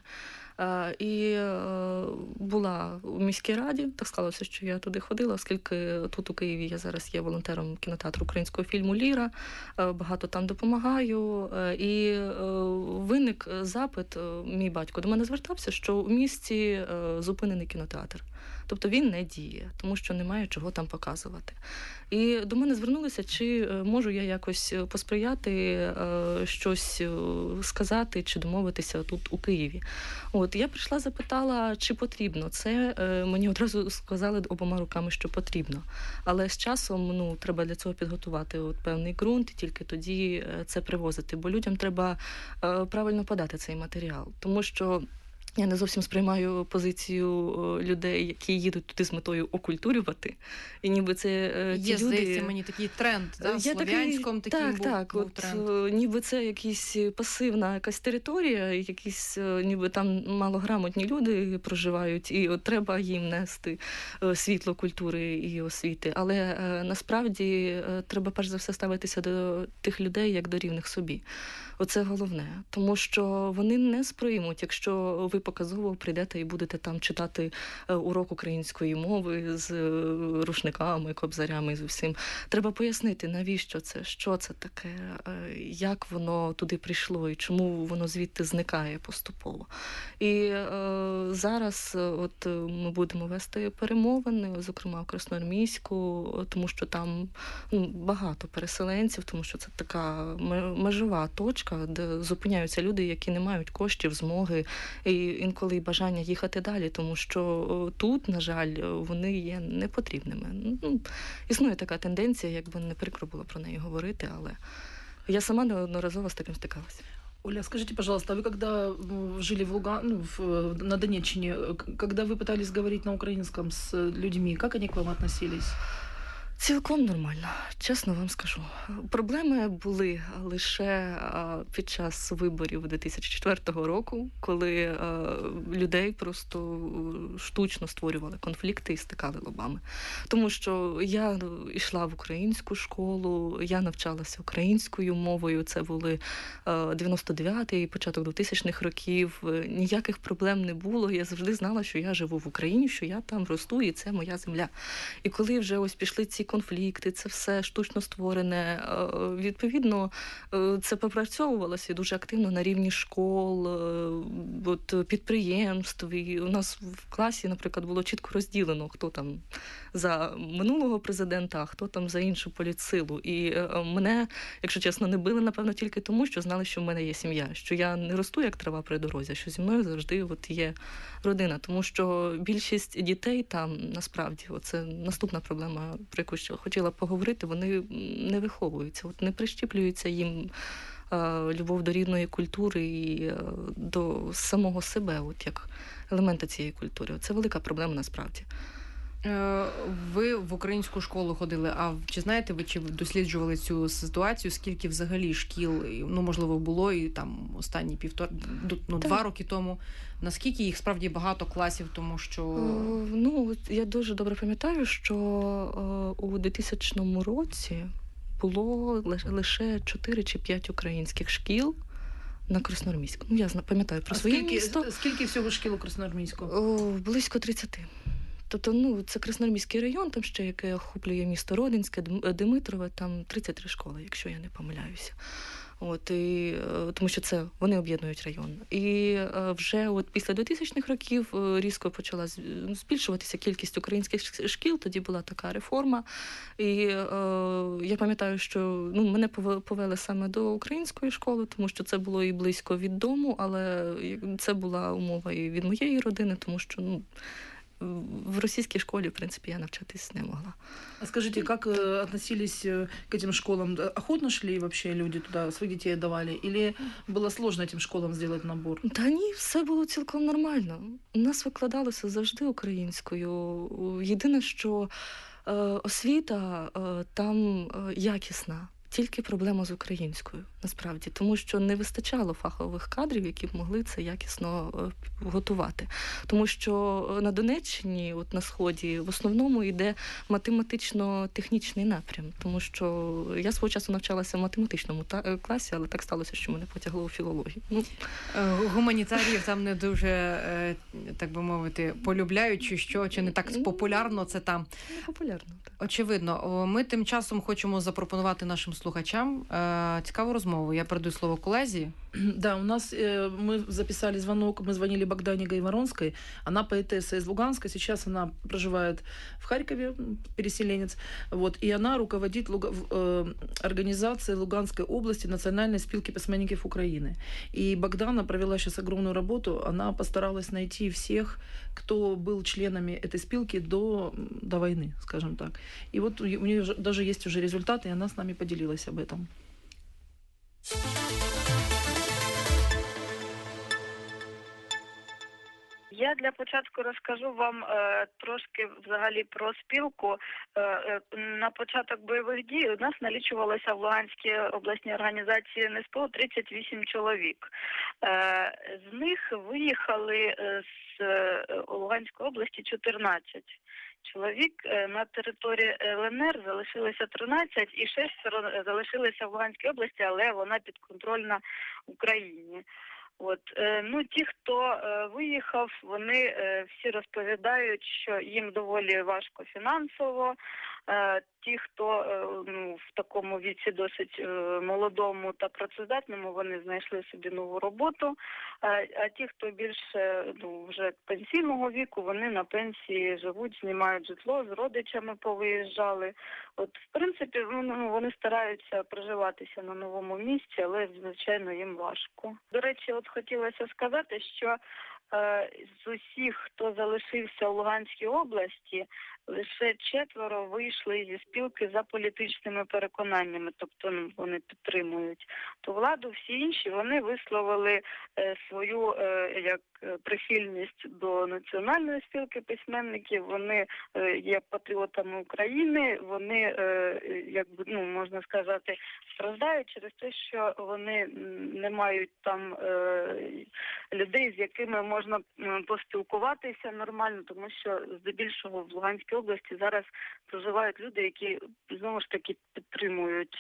І була у міській раді, так склалося, що я туди ходила, оскільки тут у Києві я зараз є волонтером кінотеатру українського фільму «Ліра», багато там допомагаю. І виник запит, мій батько до мене звертався, що у місті зупинений кінотеатр. Тобто він не діє, тому що немає чого там показувати. І до мене звернулися, чи можу я якось посприяти, щось сказати, чи домовитися тут у Києві. От, я прийшла, запитала, чи потрібно це. Мені одразу сказали обома руками, що потрібно. Але з часом треба для цього підготувати певний ґрунт, і тільки тоді це привозити. Бо людям треба правильно подати цей матеріал. Тому що я не зовсім сприймаю позицію людей, які їдуть туди з метою окультурювати. І ніби це ті люди... здається, мені такий тренд, в Слов'янському такий був тренд. Ніби це якась пасивна якась територія, якісь ніби там малограмотні люди проживають, і от треба їм нести світло культури і освіти. Але насправді треба перш за все ставитися до тих людей як до рівних собі. Оце головне. Тому що вони не сприймуть, якщо ви показово прийдете і будете там читати урок української мови з рушниками, кобзарями, з усім. Треба пояснити, навіщо це, що це таке, як воно туди прийшло і чому воно звідти зникає поступово. І зараз от ми будемо вести перемовини, зокрема в Красноармійську, тому що там багато переселенців, тому що це така межова точка, де зупиняються люди, які не мають коштів, змоги і інколи бажання їхати далі, тому що тут, на жаль, вони є непотрібними. Існує така тенденція, якби не прикро було про неї говорити, але я сама неодноразово з таким стикалася. Оля, скажите, пожалуйста, а вы когда жили на Донеччине, когда вы пытались говорить на украинском с людьми, как они к вам относились? Цілком нормально, чесно вам скажу. Проблеми були лише під час виборів 2004 року, коли людей просто штучно створювали конфлікти і стикали лобами. Тому що я йшла в українську школу, я навчалася українською мовою, це були 99-й, початок 2000-х років, ніяких проблем не було, я завжди знала, що я живу в Україні, що я там росту і це моя земля. І коли вже ось пішли ці конфлікти, це все штучно створене. Відповідно, це попрацьовувалося дуже активно на рівні школ, підприємств. І у нас в класі, наприклад, було чітко розділено, хто там за минулого президента, а хто там за іншу політсилу. І мене, якщо чесно, не били, напевно, тільки тому, що знали, що в мене є сім'я, що я не росту як трава при дорозі, що зі мною завжди є родина. Тому що більшість дітей там, насправді, це наступна проблема, про яку ще хотіла поговорити, вони не виховуються, не прищіплюються їм любов до рідної культури і до самого себе, як елемента цієї культури. Це велика проблема насправді. Ви в українську школу ходили, а чи знаєте ви, чи досліджували цю ситуацію, скільки взагалі шкіл, можливо, було і там останні 2 роки тому, наскільки їх справді багато класів, тому що... Я дуже добре пам'ятаю, що у 2000 році було лише 4 чи 5 українських шкіл на Красноармійську. Я пам'ятаю про своє місто. Скільки всього шкіл у Красноармійську? Близько 30. Тобто, це Красноармійський район, там ще, яке охоплює місто Родинське, Димитрове, там 33 школи, якщо я не помиляюся. Тому що вони об'єднують район. І вже після 2000-х років різко почала збільшуватися кількість українських шкіл, тоді була така реформа. І я пам'ятаю, що мене повели саме до української школи, тому що це було і близько від дому, але це була умова і від моєї родини, тому що в российской школе, в принципе, я навчатись не могла. А скажите, как относились к этим школам? Охотно шли вообще люди туда, своих детей отдавали? Или было сложно этим школам сделать набор? Та ні, все було цілком нормально. У нас викладалося завжди українською. Єдине, що освіта там якісна. Тільки проблема з українською, насправді, тому що не вистачало фахових кадрів, які б могли це якісно готувати. Тому що на Донеччині, на Сході, в основному йде математично-технічний напрям, тому що я свого часу навчалася в математичному класі, але так сталося, що мене потягло у філологію. Гуманітаріїв там не дуже, так би мовити, полюбляють, чи що, чи не так популярно це там? Не популярно, так. Очевидно. Ми тим часом хочемо запропонувати нашим слухачам цікаву розмову. Я передаю слово колезі. Да, у нас мы записали звонок, мы звонили Богдане Гайворонской. Она поэтесса из Луганска, сейчас она проживает в Харькове, переселенец. И она руководит организацией Луганской области Национальной спилки письменников Украины. И Богдана провела сейчас огромную работу. Она постаралась найти всех, кто был членами этой спилки до войны, скажем так. И у нее даже есть уже результаты, и она с нами поделилась об этом. Я для початку розкажу вам трошки взагалі про спілку. На початок бойових дій у нас налічувалося в Луганській обласній організації НСПО 38 чоловік. З них виїхали з Луганської області 14 чоловік. На території ЛНР залишилося 13 і 6 залишилися в Луганській області, але вона підконтрольна Україні. Ті, хто виїхав, вони всі розповідають, що їм доволі важко фінансово. Ті, хто в такому віці досить молодому та працездатному, вони знайшли собі нову роботу. А ті, хто більше вже пенсійного віку, вони на пенсії живуть, знімають житло, з родичами повиїжджали. В принципі, вони стараються проживатися на новому місці, але, звичайно, їм важко. До речі, хотілося сказати, що з усіх, хто залишився у Луганській області, лише 4 вийшли зі спілки за політичними переконаннями, тобто вони підтримують ту владу. Всі інші, вони висловили свою прихильність до національної спілки письменників, вони є патріотами України, вони, можна сказати, страждають через те, що вони не мають там людей, з якими можна поспілкуватися нормально, тому що здебільшого в Луганській області зараз проживають люди, які, знову ж таки, підтримують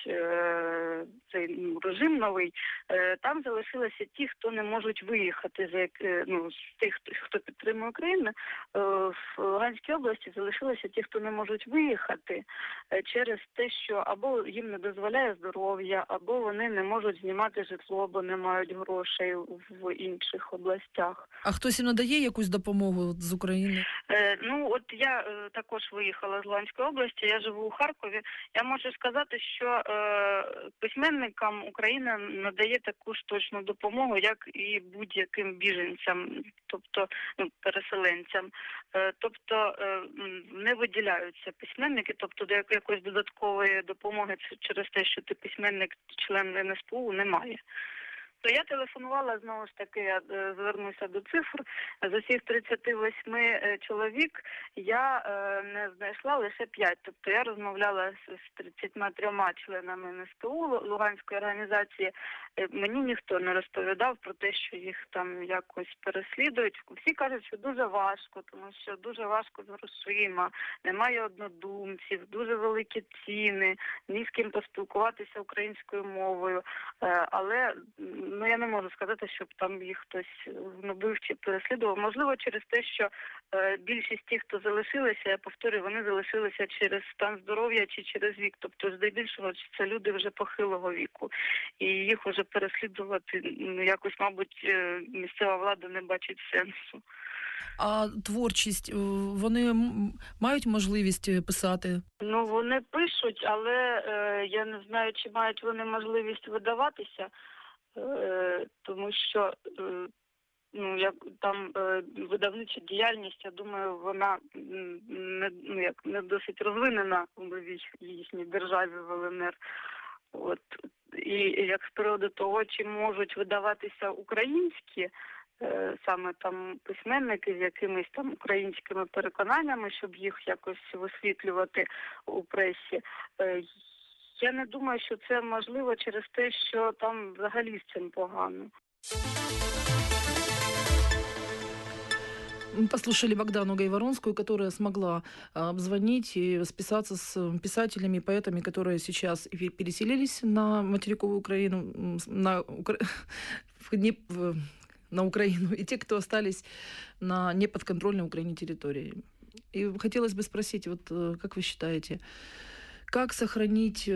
цей режим новий. Там залишилися ті, хто не можуть виїхати з тих, хто підтримує Україну, в Луганській області залишилися ті, хто не можуть виїхати через те, що або їм не дозволяє здоров'я, або вони не можуть знімати житло, бо не мають грошей в інших областях. А хтось їм надає якусь допомогу з України? От я також виїхала з Луганської області, я живу у Харкові. Я можу сказати, що письменникам Україна надає таку ж точну допомогу, як і будь-яким біженцям, тобто переселенцям. Тобто не виділяються письменники, тобто до якоїсь додаткової допомоги через те, що ти письменник, член НСПУ, немає. То я телефонувала, знову ж таки, я звернуся до цифр. З усіх 38 чоловік я не знайшла лише 5. Тобто я розмовляла з 33 членами НСПУ Луганської організації. Мені ніхто не розповідав про те, що їх там якось переслідують. Всі кажуть, що дуже важко, тому що дуже важко з грошима, немає однодумців, дуже великі ціни, ні з ким поспілкуватися українською мовою. Але я не можу сказати, щоб там їх хтось гнобив чи переслідував. Можливо, через те, що більшість тих, хто залишилися, я повторюю, вони залишилися через стан здоров'я чи через вік. Тобто, здебільшого, це люди вже похилого віку. І їх вже переслідувати якось, мабуть, місцева влада не бачить сенсу. А творчість, вони мають можливість писати? Вони пишуть, але я не знаю, чи мають вони можливість видаватися, тому що там видавнича діяльність, я думаю, вона не досить розвинена в їхній державі, в ЛНР. І як з приводу того, чи можуть видаватися українські саме там письменники з якимись там українськими переконаннями, щоб їх якось висвітлювати у пресі, я не думаю, що це можливо через те, що там взагалі з цим погано. Мы послушали Богдану Гайворонскую, которая смогла обзвонить и списаться с писателями, поэтами, которые сейчас переселились на материковую Украину, на Украину, и те, кто остались на неподконтрольной Украине территории. И хотелось бы спросить, как вы считаете, как сохранить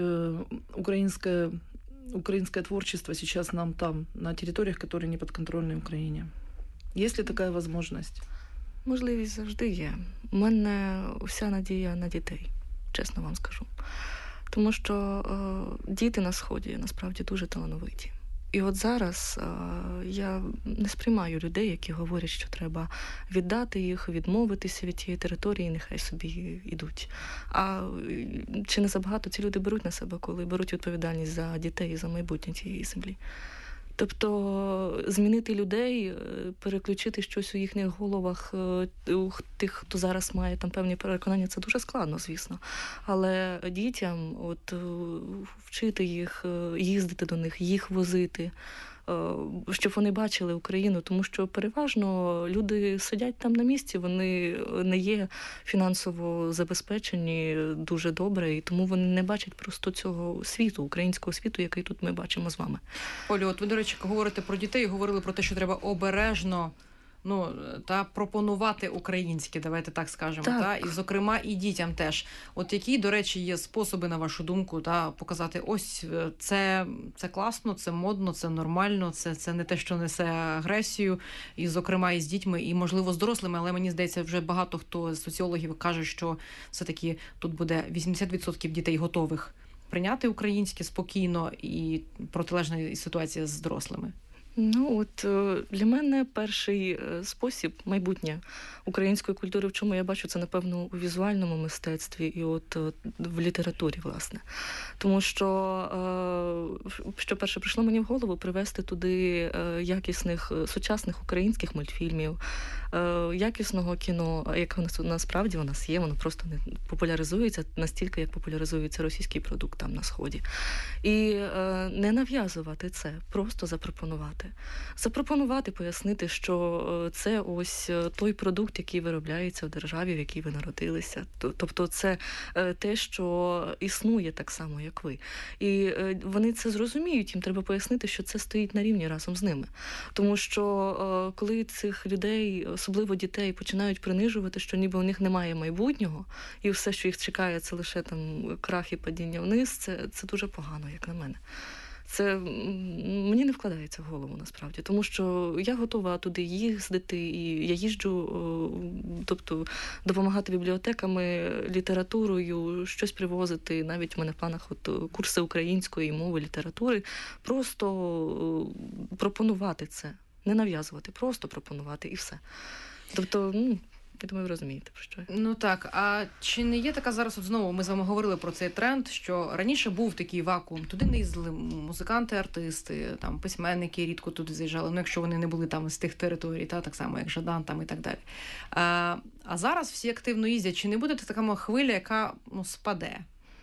украинское творчество сейчас нам там, на территориях, которые не подконтрольны Украине? Есть ли такая возможность? Можливість завжди є. У мене вся надія на дітей, чесно вам скажу. Тому що діти на Сході насправді дуже талановиті. І от зараз я не сприймаю людей, які говорять, що треба віддати їх, відмовитися від тієї території, нехай собі йдуть. А чи не забагато ці люди беруть на себе, коли беруть відповідальність за дітей і за майбутнє тієї землі? Тобто змінити людей, переключити щось у їхніх головах, у тих, хто зараз має там певні переконання, це дуже складно, звісно. Але дітям вчити їх, їздити до них, їх возити, щоб вони бачили Україну, тому що переважно люди сидять там на місці, вони не є фінансово забезпечені дуже добре, і тому вони не бачать просто цього світу, українського світу, який тут ми бачимо з вами. Олю, ви, до речі, говорите про дітей, говорили про те, що треба обережно та пропонувати українське, давайте так скажемо, так. І, зокрема, і дітям теж. Які, до речі, є способи, на вашу думку, показати, ось це класно, це модно, це нормально, це не те, що несе агресію, і, зокрема, і з дітьми, і, можливо, з дорослими, але мені здається, вже багато хто з соціологів каже, що все-таки тут буде 80% дітей готових прийняти українське спокійно, і протилежна ситуація з дорослими. Для мене перший спосіб майбутнє української культури, в чому я бачу, це, напевно, у візуальному мистецтві і в літературі, власне. Тому що перше прийшло мені в голову, привести туди якісних, сучасних українських мультфільмів, якісного кіно, як насправді у нас є, воно просто не популяризується настільки, як популяризується російський продукт там на Сході. І не нав'язувати це, просто запропонувати. Запропонувати, пояснити, що це ось той продукт, який виробляється в державі, в якій ви народилися. Тобто це те, що існує так само, як ви. І вони це зрозуміють, їм треба пояснити, що це стоїть на рівні разом з ними. Тому що коли цих людей, особливо дітей, починають принижувати, що ніби у них немає майбутнього, і все, що їх чекає, це лише там крах і падіння вниз, це дуже погано, як на мене. Це мені не вкладається в голову, насправді. Тому що я готова туди їздити, і я їжджу, тобто допомагати бібліотеками, літературою, щось привозити. Навіть в мене в планах курси української мови, літератури. Просто пропонувати це. Не нав'язувати, просто пропонувати і все. Тобто, я думаю, ви розумієте, про що я. Ну так, а чи не є така зараз, от знову ми з вами говорили про цей тренд, що раніше був такий вакуум, туди не їздили музиканти, артисти, там письменники рідко туди заїжджали, якщо вони не були там з тих територій, так само як Жадан там і так далі. А зараз всі активно їздять, чи не буде така хвиля, яка спаде?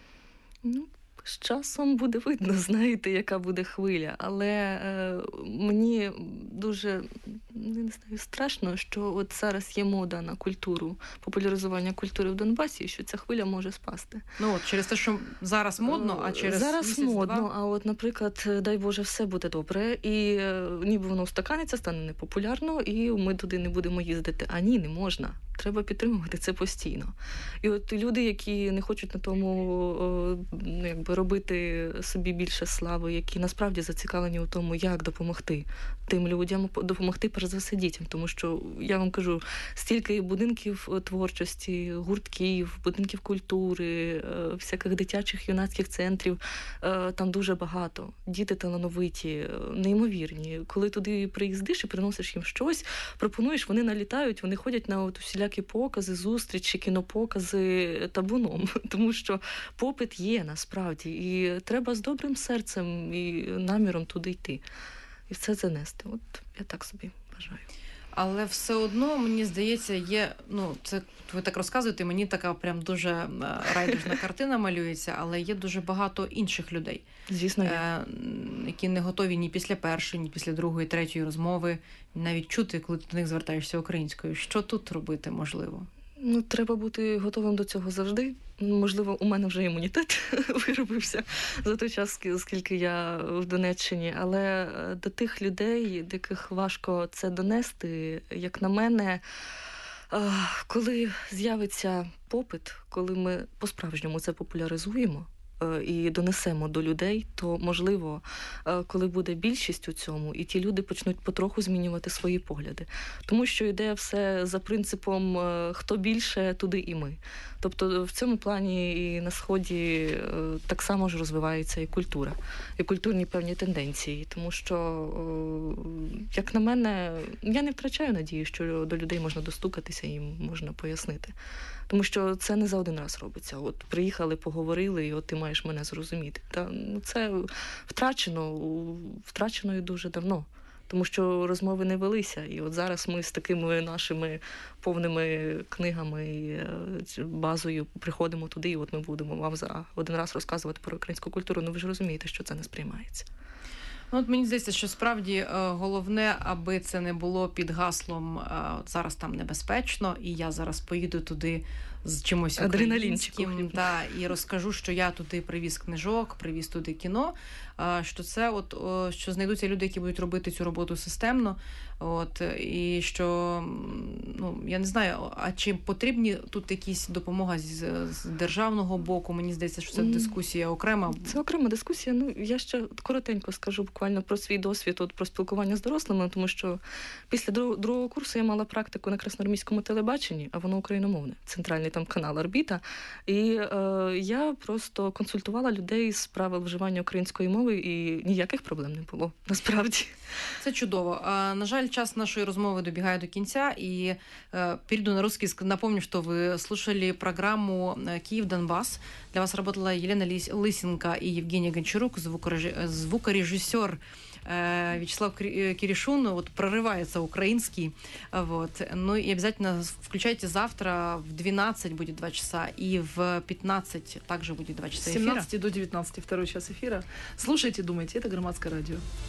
З часом буде видно, знаєте, яка буде хвиля. Але мені дуже, не знаю, страшно, що от зараз є мода на культуру, популяризування культури в Донбасі, і що ця хвиля може спасти. Через те, що зараз модно, а через зараз місяць-два? модно, а от, наприклад, дай Боже, все буде добре, і ніби воно устаканиться, стане непопулярно, і ми туди не будемо їздити. А ні, не можна. Треба підтримувати це постійно. І от люди, які не хочуть на тому робити собі більше слави, які насправді зацікавлені у тому, як допомогти тим людям, допомогти перш за все дітям. Тому що, я вам кажу, стільки будинків творчості, гуртків, будинків культури, всяких дитячих, юнацьких центрів, там дуже багато. Діти талановиті, неймовірні. Коли туди приїздиш і приносиш їм щось, пропонуєш, вони налітають, вони ходять на усілякі покази, зустрічі, кінопокази табуном. Тому що попит є насправді. І треба з добрим серцем і наміром туди йти. І все це нести. От я так собі бажаю. Але все одно, мені здається, є, це ви так розказуєте, мені така прям дуже райдужна картина малюється, але є дуже багато інших людей. Звісно, які не готові ні після першої, ні після другої, третьої розмови, навіть чути, коли ти до них звертаєшся українською. Що тут робити можливо? Треба бути готовим до цього завжди. Можливо, у мене вже імунітет виробився за той час, скільки я в Донеччині. Але до тих людей, до яких важко це донести, як на мене, коли з'явиться попит, коли ми по-справжньому це популяризуємо і донесемо до людей, то, можливо, коли буде більшість у цьому, і ті люди почнуть потроху змінювати свої погляди. Тому що йде все за принципом «хто більше, туди і ми». Тобто в цьому плані і на Сході так само ж розвивається і культура, і культурні певні тенденції. Тому що, як на мене, я не втрачаю надію, що до людей можна достукатися і їм можна пояснити. Тому що це не за один раз робиться. От приїхали, поговорили, і от ти маєш мене зрозуміти. Це втрачено і дуже давно. Тому що розмови не велися. І от зараз ми з такими нашими повними книгами і базою приходимо туди, і от ми будемо вам за один раз розказувати про українську культуру. Ви ж розумієте, що це не сприймається. От мені здається, що справді головне, аби це не було під гаслом «зараз там небезпечно, і я зараз поїду туди з чимось українським і розкажу, що я туди привіз книжок, привіз туди кіно», що це що знайдуться люди, які будуть робити цю роботу системно, і що, я не знаю, а чи потрібні тут якісь допомога з державного боку? Мені здається, що це дискусія окрема. Це окрема дискусія. Я ще коротенько скажу буквально про свій досвід, про спілкування з дорослими, тому що після другого курсу я мала практику на красноармійському телебаченні, а воно україномовне, центральний там канал «Орбіта». І я просто консультувала людей з правил вживання української мови, і ніяких проблем не було, насправді. Це чудово. На жаль, час нашей розмови добегает до конца, и перейду на русский. Напомню, что вы слушали программу «Киев-Донбасс». Для вас работала Елена Лысенко и Евгения Гончарук, звукорежиссер Вячеслав Киришун, вот прорывается украинский, вот. Ну и обязательно включайте завтра в 12 будет 2 часа, и в 15 также будет 2 часа С эфира. 17 до 19 второй час эфира. Слушайте, думайте, это Громадское радио.